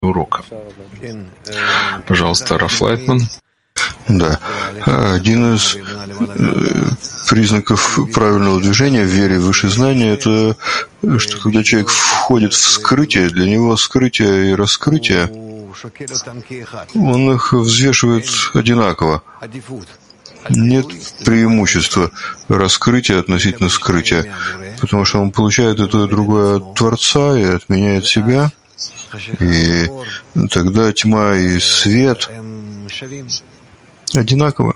урока. Пожалуйста, Раф Лайтман. Да. Один из признаков правильного движения в вере в высшее знание — это что когда человек входит в скрытие, для него скрытие и раскрытие, он их взвешивает одинаково. Нет преимущества раскрытия относительно скрытия, потому что он получает и то, и другое от Творца и отменяет себя, и тогда тьма и свет одинаково.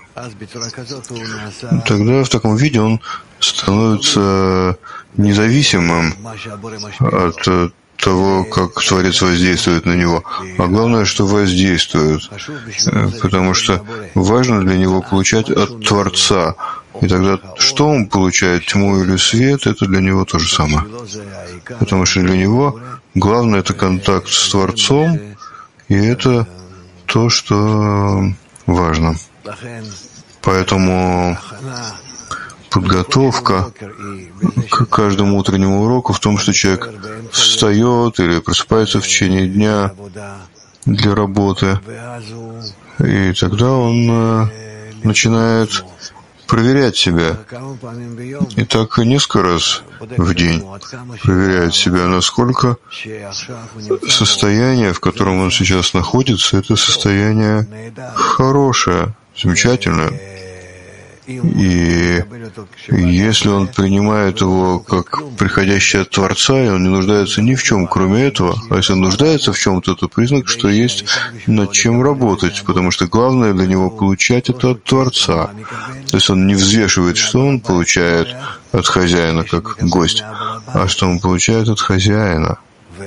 Тогда в таком виде он становится независимым от того, как Творец воздействует на него. А главное, что воздействует. Потому что важно для него получать от Творца. И тогда, что он получает, тьму или свет, это для него то же самое. Потому что для него главное — это контакт с Творцом, и это то, что важно. Поэтому подготовка к каждому утреннему уроку в том, что человек встает или просыпается в течение дня для работы, и тогда он начинает проверять себя. И так несколько раз в день проверяет себя, насколько состояние, в котором он сейчас находится, это состояние хорошее, замечательное. И если он принимает его как приходящее от Творца, и он не нуждается ни в чем, кроме этого, а если он нуждается в чем-то, то признак, что есть над чем работать, потому что главное для него получать это от Творца. То есть он не взвешивает, что он получает от хозяина, как гость, а что он получает от хозяина.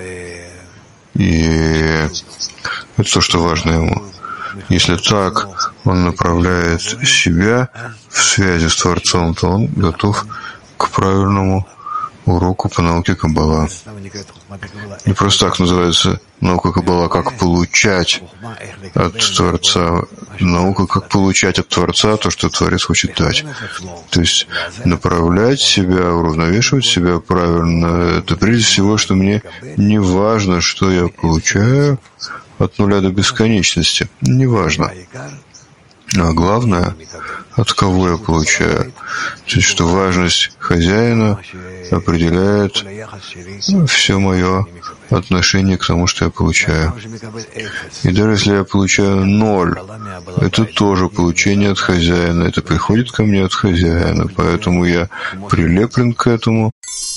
И это то, что важно ему. Если так он направляет себя в связи с Творцом, то он готов к правильному уроку по науке Каббала. Не просто так называется наука Каббала, как получать от Творца. Наука, как получать от Творца то, что Творец хочет дать. То есть направлять себя, уравновешивать себя правильно, это прежде всего, что мне не важно, что я получаю, от нуля до бесконечности. Неважно. А главное, от кого я получаю. То есть, что важность хозяина определяет все мое отношение к тому, что я получаю. И даже если я получаю 0, это тоже получение от хозяина. Это приходит ко мне от хозяина. Поэтому я прилеплен к этому.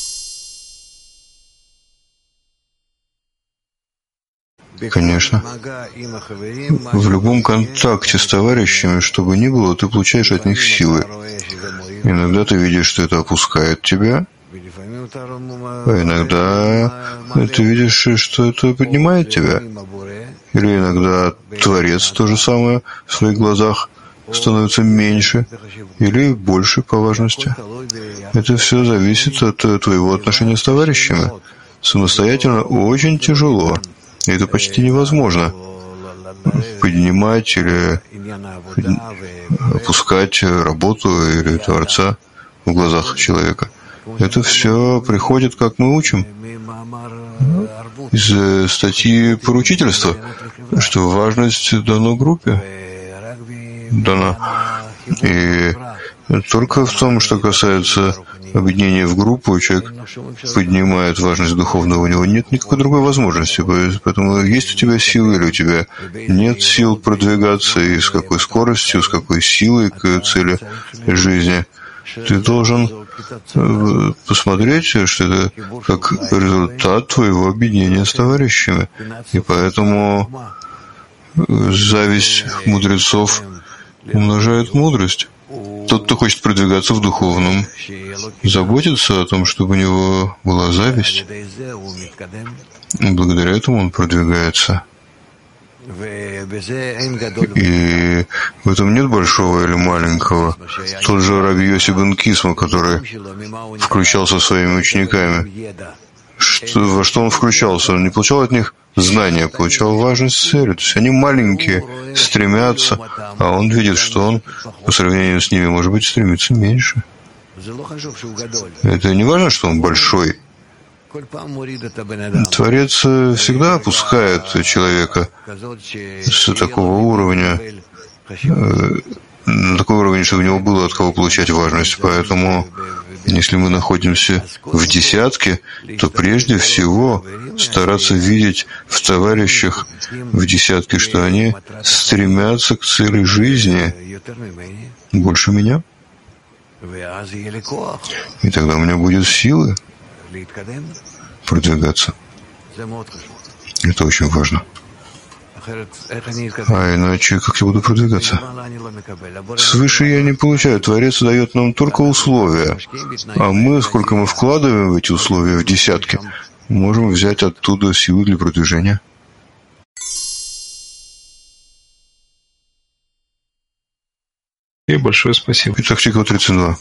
Конечно. В любом контакте с товарищами, что бы ни было, ты получаешь от них силы. Иногда ты видишь, что это опускает тебя, а иногда ты видишь, что это поднимает тебя. Или иногда Творец то же самое в своих глазах становится меньше или больше по важности. Это все зависит от твоего отношения с товарищами. Самостоятельно очень тяжело. И это почти невозможно поднимать или опускать работу или Творца в глазах человека. Это все приходит, как мы учим, из статьи поручительства, что важность дана группе. Дана. И только в том, что касается объединения в группу, человек поднимает важность духовного, у него нет никакой другой возможности. Поэтому есть у тебя силы или у тебя нет сил продвигаться, и с какой скоростью, с какой силой к цели жизни. Ты должен посмотреть, что это как результат твоего объединения с товарищами. И поэтому зависть мудрецов умножает мудрость. Тот, кто хочет продвигаться в духовном, заботится о том, чтобы у него была зависть. И благодаря этому он продвигается. И в этом нет большого или маленького. Тот же Раби Йоси бен Кисма, который включался своими учениками. Во что он включался? Он не получал от них знания, получал важность цели. То есть они маленькие, стремятся, а он видит, что он по сравнению с ними, может быть, стремится меньше. Это не важно, что он большой. Творец всегда опускает человека с такого уровня, на такой уровень, чтобы у него было от кого получать важность. Поэтому, если мы находимся в десятке, то прежде всего стараться видеть в товарищах в десятке, что они стремятся к цели жизни больше меня. И тогда у меня будет силы продвигаться. Это очень важно. А иначе как я буду продвигаться? Свыше я не получаю. Творец дает нам только условия. А мы, сколько мы вкладываем в эти условия, в десятки, можем взять оттуда силы для продвижения. И большое спасибо. Итак, Чикал 32.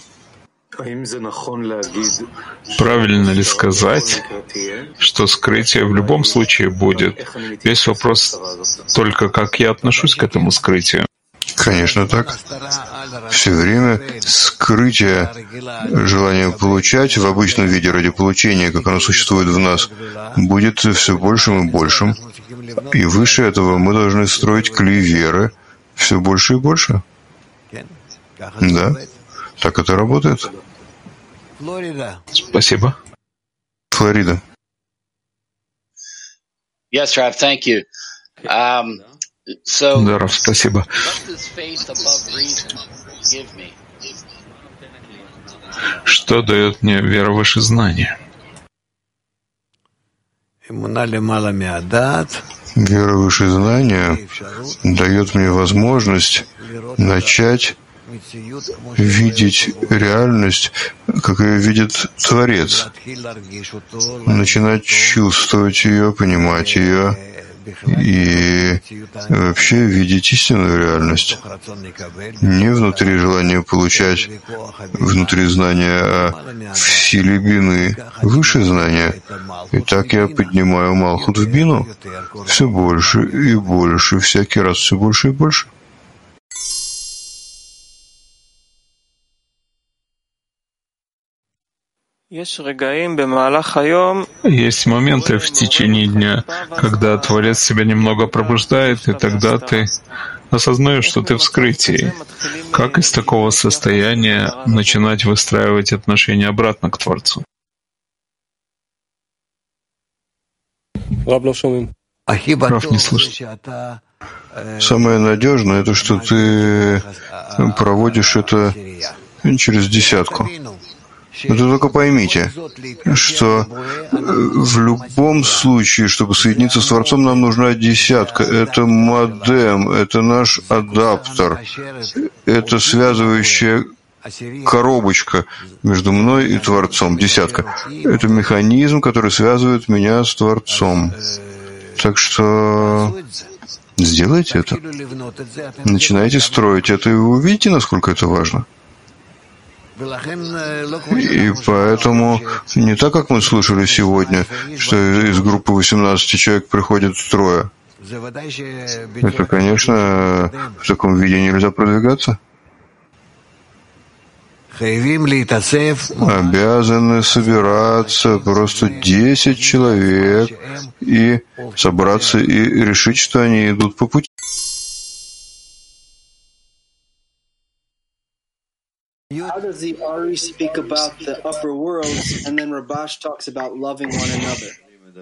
Правильно ли сказать, что скрытие в любом случае будет? Весь вопрос только, как я отношусь к этому скрытию. Конечно, так. Все время скрытие желания получать в обычном виде ради получения, как оно существует в нас, будет все большим и большим. И выше этого мы должны строить клей веры все больше и больше. Да, так это работает. Спасибо. Флорида. Yes, Rav, thank you. Да, Рав, спасибо. Что дает мне вера выше знания? Вера выше знания дает мне возможность начать видеть реальность, как ее видит Творец, начинать чувствовать ее, понимать ее и вообще видеть истинную реальность. Не внутри желания получать, внутри знания, а в силе бины, выше знания. И так я поднимаю Малхут в бину все больше и больше, всякий раз все больше и больше. Есть моменты в течение дня, когда Творец себя немного пробуждает, и тогда ты осознаешь, что ты в скрытии. Как из такого состояния начинать выстраивать отношения обратно к Творцу? Рав не слышит. Самое надежное — это что ты проводишь это через десятку. Но только поймите, что в любом случае, чтобы соединиться с Творцом, нам нужна десятка. Это модем, это наш адаптер, это связывающая коробочка между мной и Творцом, десятка. Это механизм, который связывает меня с Творцом. Так что сделайте это. Начинайте строить это, и вы увидите, насколько это важно. И поэтому не так, как мы слышали сегодня, что из группы 18 человек приходит трое. Это, конечно, в таком виде нельзя продвигаться. Обязаны собираться просто 10 человек и собраться и решить, что они идут по пути. How does the Ari speak about the upper worlds, and then Rabash talks about loving one another?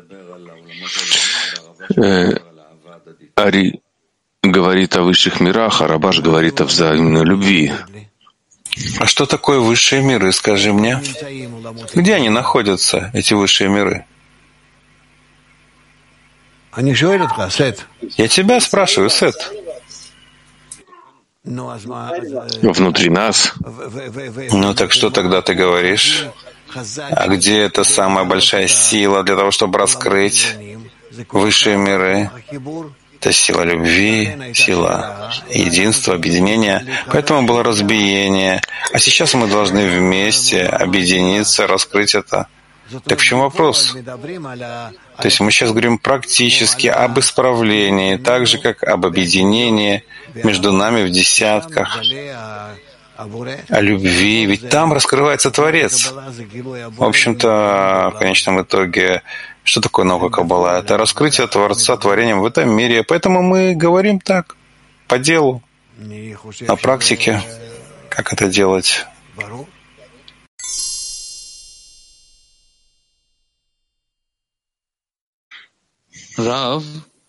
Ари говорит о высших мирах, а Рабаш говорит о взаимной любви. А что такое высшие миры, скажи мне? Где они находятся, эти высшие миры? Я тебя спрашиваю, Сет. Внутри нас. Ну так что тогда ты говоришь? А где эта самая большая сила для того, чтобы раскрыть высшие миры? Это сила любви, сила единства, объединения. Поэтому было разбиение. А сейчас мы должны вместе объединиться, раскрыть это. Так в чем вопрос? То есть мы сейчас говорим практически об исправлении, так же, как об объединении между нами в десятках. о любви, ведь там раскрывается Творец. В общем-то, в конечном итоге, что такое наука Каббала? Это раскрытие Творца творением в этом мире. Поэтому мы говорим так, по делу, на практике, как это делать. Rav,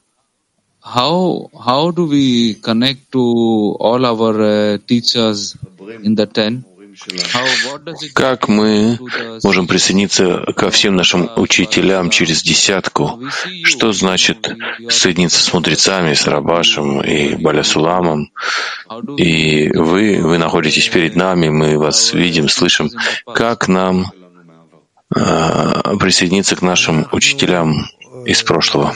how do we connect to all our teachers in the ten? Как мы можем присоединиться ко всем нашим учителям через десятку? Что значит соединиться с мудрецами, с Рабашем и Баля-Суламом? И вы находитесь перед нами, мы вас видим, слышим. Как нам присоединиться к нашим учителям из прошлого?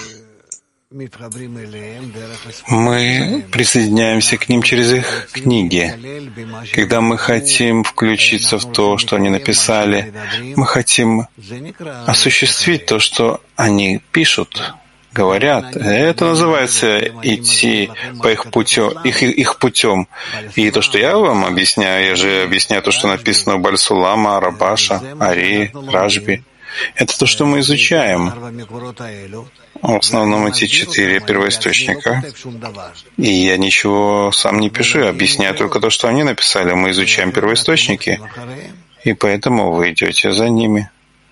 Мы присоединяемся к ним через их книги. Когда мы хотим включиться в то, что они написали, мы хотим осуществить то, что они пишут, говорят. Это называется идти по их путем. И то, что я вам объясняю, я же объясняю то, что написано у Баль-Сулама, Рабаша, Ари, Рашби. Это то, что мы изучаем. В основном эти 4 первоисточника. И я ничего сам не пишу, я объясняю только то, что они написали. Мы изучаем первоисточники, и поэтому вы идете за ними.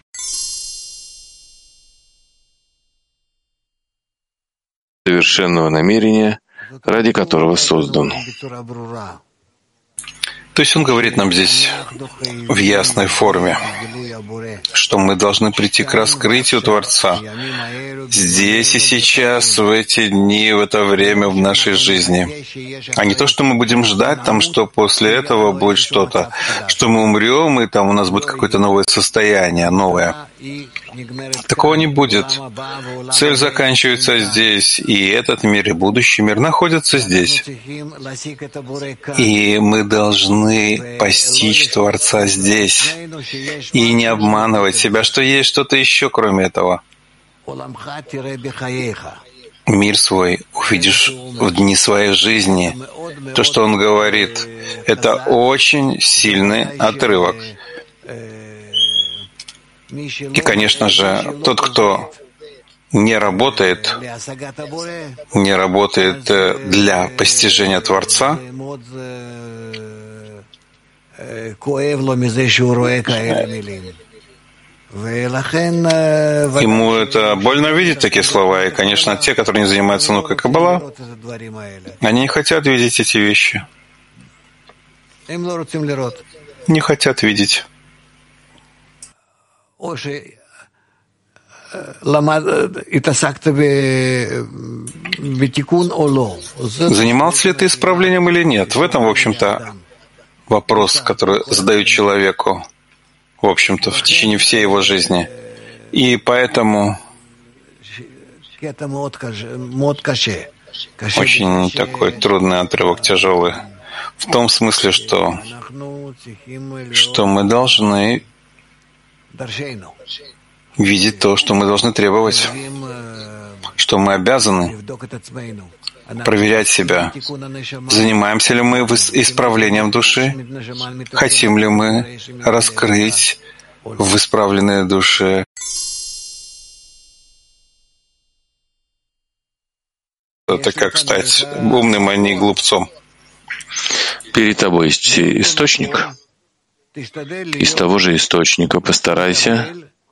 Совершенного намерения, ради которого создан. То есть он говорит нам здесь в ясной форме, что мы должны прийти к раскрытию Творца здесь и сейчас, в эти дни, в это время в нашей жизни. А не то, что мы будем ждать там, что после этого будет что-то, что мы умрем, и там у нас будет какое-то новое состояние, новое. Такого не будет. Цель заканчивается здесь, и этот мир, и будущий мир находятся здесь. И мы должны постичь Творца здесь и не обманывать себя, что есть что-то еще, кроме этого. Мир свой увидишь в дни своей жизни. То, что он говорит, это очень сильный отрывок. И, конечно же, тот, кто не работает для постижения Творца, ему это больно видеть такие слова. И, конечно, те, которые не занимаются наукой Каббала, они не хотят видеть эти вещи. Не хотят видеть. Занимался ли ты исправлением или нет? В этом, в общем-то, вопрос, который задают человеку, в общем-то, в течение всей его жизни. И поэтому очень такой трудный отрывок, тяжелый. В том смысле, что мы должны видеть то, что мы должны требовать, что мы обязаны проверять себя. Занимаемся ли мы исправлением души? Хотим ли мы раскрыть в исправленной душе это как стать умным, а не глупцом? Перед тобой есть источник. Из того же источника постарайся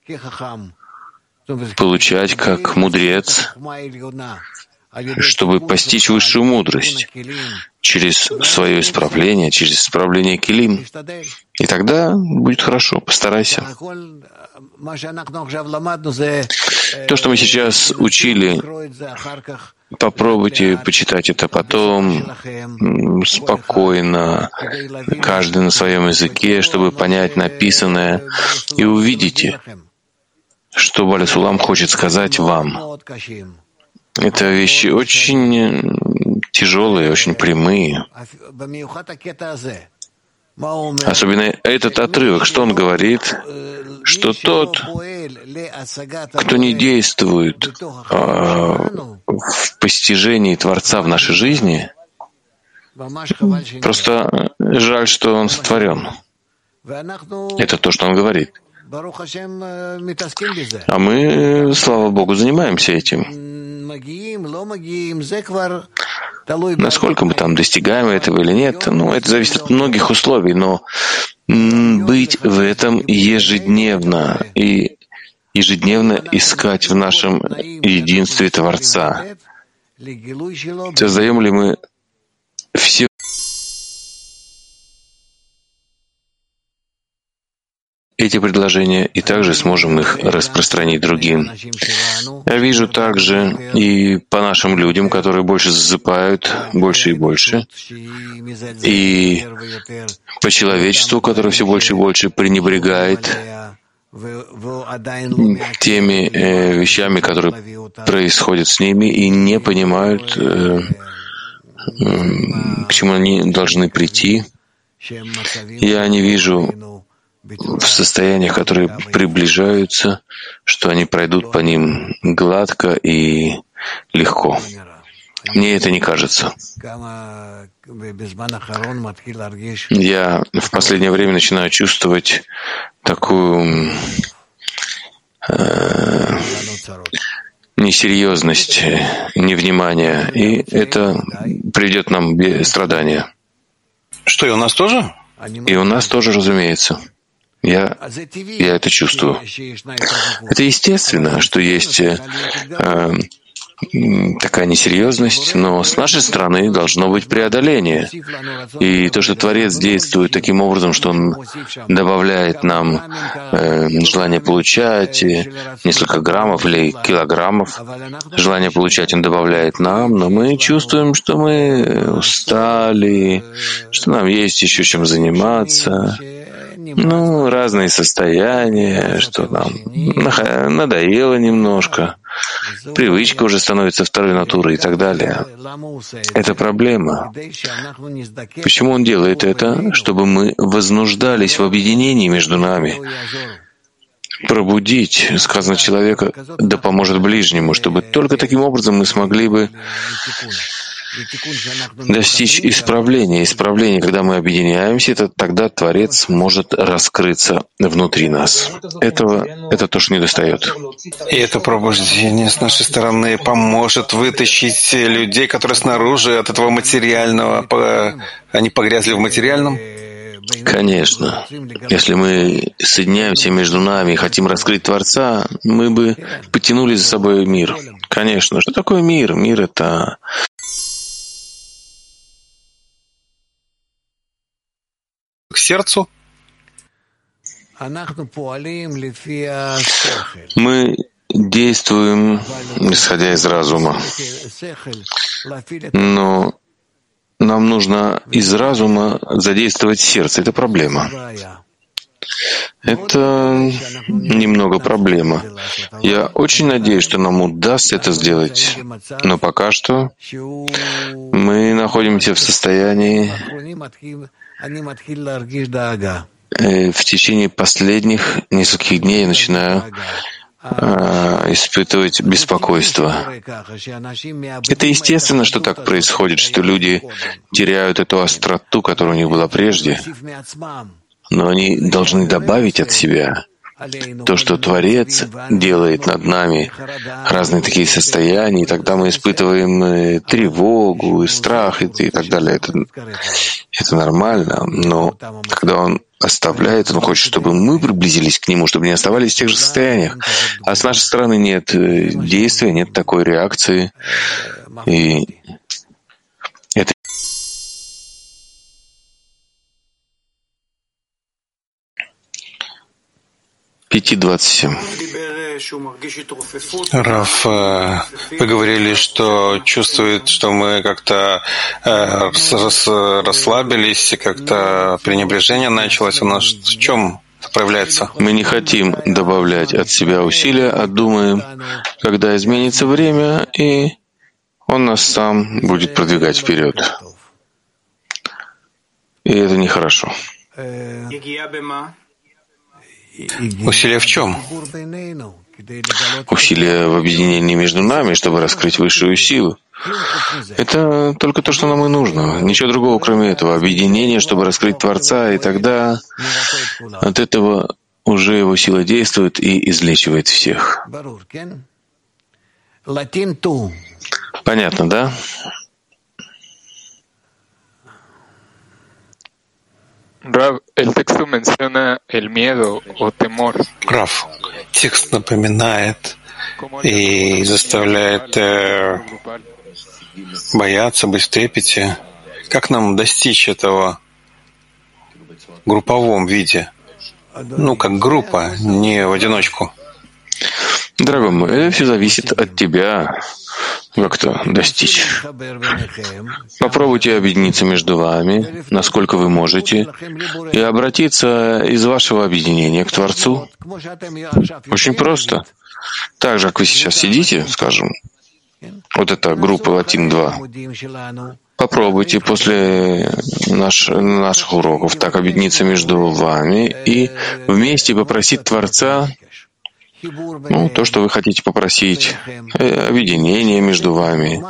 получать как мудрец, чтобы постичь высшую мудрость через свое исправление, через исправление килим. И тогда будет хорошо, постарайся. То, что мы сейчас учили, попробуйте почитать это потом, спокойно, каждый на своем языке, чтобы понять написанное, и увидите, что Баля-Сулам хочет сказать вам. Это вещи очень тяжелые, очень прямые. Особенно этот отрывок, что он говорит, что тот, кто не действует в постижении Творца в нашей жизни, Просто жаль, что он сотворен. Это то, что он говорит. А мы, слава Богу, занимаемся этим. Насколько мы там достигаем этого или нет, это зависит от многих условий, но быть в этом ежедневно и ежедневно искать в нашем единстве Творца. Создаем ли мы все эти предложения и также сможем их распространить другим. Я вижу также и по нашим людям, которые больше засыпают, больше и больше, и по человечеству, которое все больше и больше пренебрегает теми вещами, которые происходят с ними, и не понимают, к чему они должны прийти. Я не вижу в состояниях, которые приближаются, что они пройдут по ним гладко и легко. Мне это не кажется. Я в последнее время начинаю чувствовать такую несерьезность, невнимание, и это приведет нам страдания. Что, и у нас тоже? И у нас тоже, разумеется. Я это чувствую. Это естественно, что есть такая несерьезность, но с нашей стороны должно быть преодоление. И то, что Творец действует таким образом, что Он добавляет нам желание получать несколько граммов или килограммов, желание получать Он добавляет нам, но мы чувствуем, что мы устали, что нам есть еще чем заниматься. Разные состояния, что нам надоело немножко, привычка уже становится второй натурой и так далее. Это проблема. Почему он делает это? Чтобы мы вознуждались в объединении между нами. Пробудить, сказано человека, да поможет ближнему, чтобы только таким образом мы смогли бы достичь исправления. Исправление, когда мы объединяемся, тогда Творец может раскрыться внутри нас. Это то, что недостает. И это пробуждение с нашей стороны поможет вытащить людей, которые снаружи от этого материального, они погрязли в материальном. Конечно. Если мы соединяемся между нами и хотим раскрыть Творца, мы бы потянули за собой мир. Конечно. Что такое мир? Мир — это К сердцу. Мы действуем, исходя из разума. Но нам нужно из разума задействовать сердце. Это проблема. Это немного проблема. Я очень надеюсь, что нам удастся это сделать, но пока что мы находимся в состоянии в течение последних нескольких дней я начинаю испытывать беспокойство. Это естественно, что так происходит, что люди теряют эту остроту, которая у них была прежде, но они должны добавить от себя то, что Творец делает над нами, разные такие состояния, и тогда мы испытываем тревогу, страх и так далее. Это нормально, но когда Он оставляет, Он хочет, чтобы мы приблизились к Нему, чтобы не оставались в тех же состояниях. А с нашей стороны нет действия, нет такой реакции. И это 5:27. Раф, вы говорили, что чувствует, что мы как-то расслабились, как-то пренебрежение началось у нас. В чем это проявляется? Мы не хотим добавлять от себя усилия, а думаем, когда изменится время, и Он нас сам будет продвигать вперед. И это нехорошо. Усилие в чем? Усилия в объединении между нами, чтобы раскрыть высшую силу. Это только то, что нам и нужно. Ничего другого, кроме этого. Объединение, чтобы раскрыть Творца, и тогда от этого уже его сила действует и излечивает всех. Понятно, да? Раф, текст напоминает и заставляет бояться, быть в трепете. Как нам достичь этого в групповом виде? Ну, как группа, не в одиночку. Дорогой мой, это все зависит от тебя. Как-то достичь. Попробуйте объединиться между вами, насколько вы можете, и обратиться из вашего объединения к Творцу. Очень просто. Так же, как вы сейчас сидите, скажем, вот эта группа Латин-2, попробуйте после наших уроков так объединиться между вами и вместе попросить Творца то, что вы хотите попросить, объединение между вами,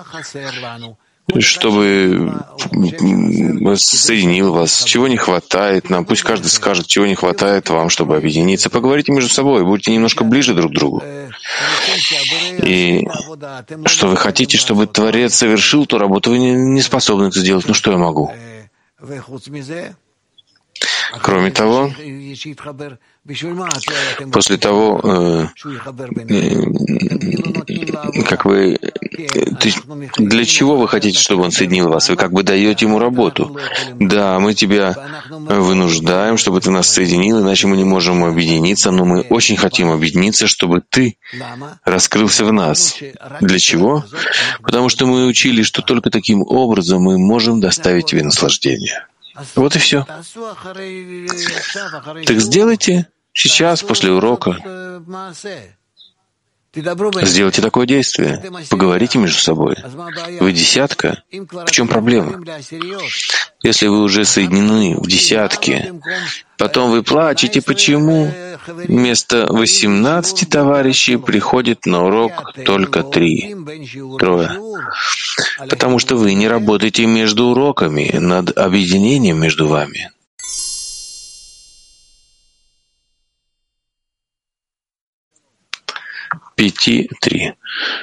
чтобы соединил вас, чего не хватает нам, пусть каждый скажет, чего не хватает вам, чтобы объединиться. Поговорите между собой, будьте немножко ближе друг к другу. И что вы хотите, чтобы Творец совершил ту работу, вы не способны это сделать. Ну что я могу? Кроме того, после того, как вы... Для чего вы хотите, чтобы он соединил вас? Вы как бы даете ему работу. Да, мы тебя вынуждаем, чтобы ты нас соединил, иначе мы не можем объединиться, но мы очень хотим объединиться, чтобы ты раскрылся в нас. Для чего? Потому что мы учили, что только таким образом мы можем доставить тебе наслаждение. Вот и все. Так сделайте сейчас, после урока. Сделайте такое действие. Поговорите между собой. Вы десятка. В чем проблема? Если вы уже соединены в десятке, потом вы плачете, почему вместо 18 товарищей приходит на урок только 3. Потому что вы не работаете между уроками, над объединением между вами. Пяти 3.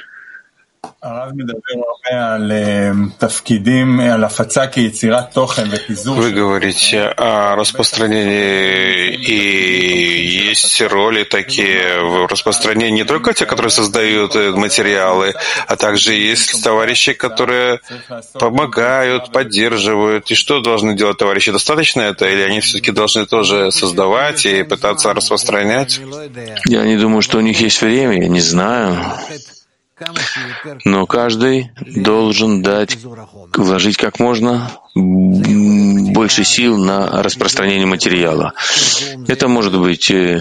Вы говорите о распространении, и есть роли такие в распространении не только те, которые создают материалы, а также есть товарищи, которые помогают, поддерживают. И что должны делать товарищи? Достаточно это? Или они все-таки должны тоже создавать и пытаться распространять? Я не думаю, что у них есть время, я не знаю. Но каждый должен вложить как можно больше сил на распространение материала. Это может быть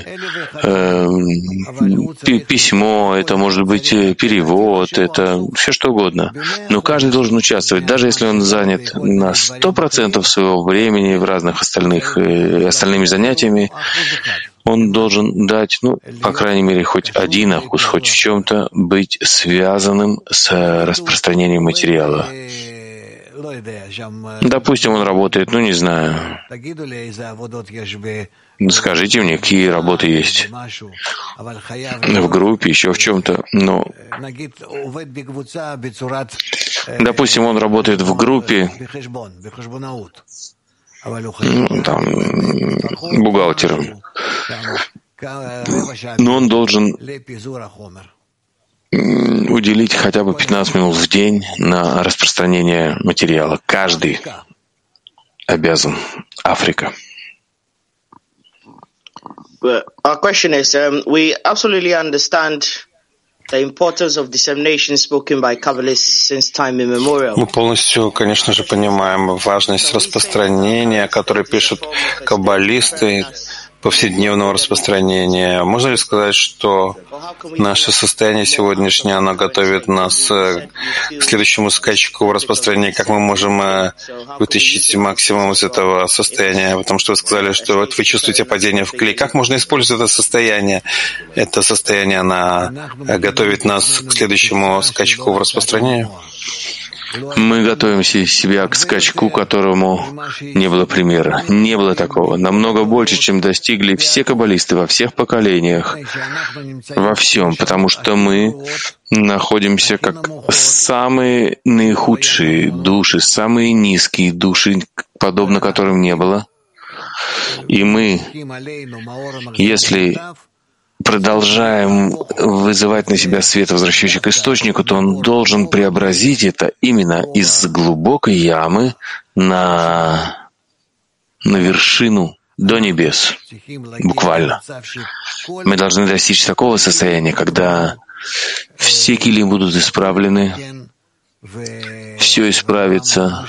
письмо, это может быть перевод, это все что угодно. Но каждый должен участвовать, даже если он занят на 100% своего времени в разных остальными занятиями. Он должен дать, по крайней мере, хоть один акус, хоть в чем-то быть связанным с распространением материала. Допустим, он работает, не знаю. Скажите мне, какие работы есть в группе, еще в чем-то. Но, допустим, он работает в группе, бухгалтером. Но он должен уделить хотя бы 15 минут в день на распространение материала. Каждый обязан. Африка. Our question is, we absolutely understand the importance of dissemination spoken by Kabbalists since time immemorial. Мы полностью, конечно же, понимаем важность распространения, которое пишут каббалисты повседневного распространения. Можно ли сказать, что наше состояние сегодняшнее, оно готовит нас к следующему скачку в распространении? Как мы можем вытащить максимум из этого состояния? Потому что вы сказали, что вот вы чувствуете падение в клей. Как можно использовать это состояние? Это состояние, оно готовит нас к следующему скачку в распространении? Мы готовимся себя к скачку, которому не было примера. Не было такого. Намного больше, чем достигли все каббалисты во всех поколениях, во всем, потому что мы находимся как самые наихудшие души, самые низкие души, подобно которым не было. И мы, если продолжаем вызывать на себя свет, возвращающий к источнику, то он должен преобразить это именно из глубокой ямы на вершину до небес, буквально. Мы должны достичь такого состояния, когда все кили будут исправлены, все исправится,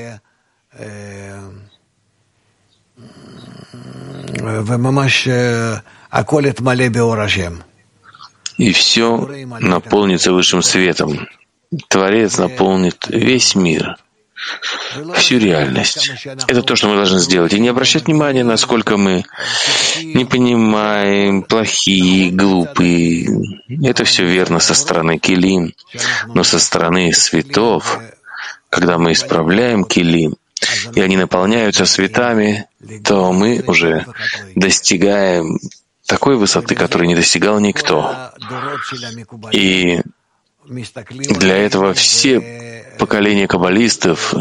и все наполнится высшим светом. Творец наполнит весь мир, всю реальность. Это то, что мы должны сделать. И не обращать внимания, насколько мы не понимаем, плохие, глупые. Это все верно со стороны килим. Но со стороны светов, когда мы исправляем килим, и они наполняются светами, то мы уже достигаем такой высоты, которой не достигал никто. И для этого все поколения каббалистов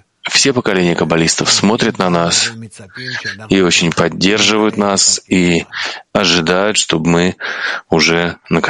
смотрят на нас и очень поддерживают нас и ожидают, чтобы мы уже наконец